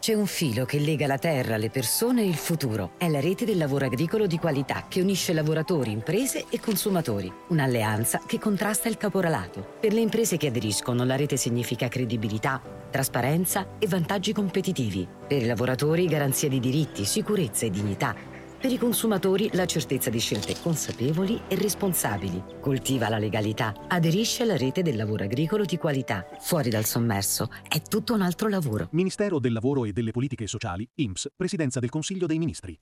C'è un filo che lega la terra, le persone e il futuro. È la rete del lavoro agricolo di qualità che unisce lavoratori, imprese e consumatori. Un'alleanza che contrasta il caporalato. Per le imprese che aderiscono, la rete significa credibilità, trasparenza e vantaggi competitivi. Per i lavoratori, garanzia di diritti, sicurezza e dignità. Per i consumatori, la certezza di scelte consapevoli e responsabili. Coltiva la legalità. Aderisce alla rete del lavoro agricolo di qualità. Fuori dal sommerso è tutto un altro lavoro. Ministero del Lavoro e delle Politiche Sociali, INPS, Presidenza del Consiglio dei Ministri.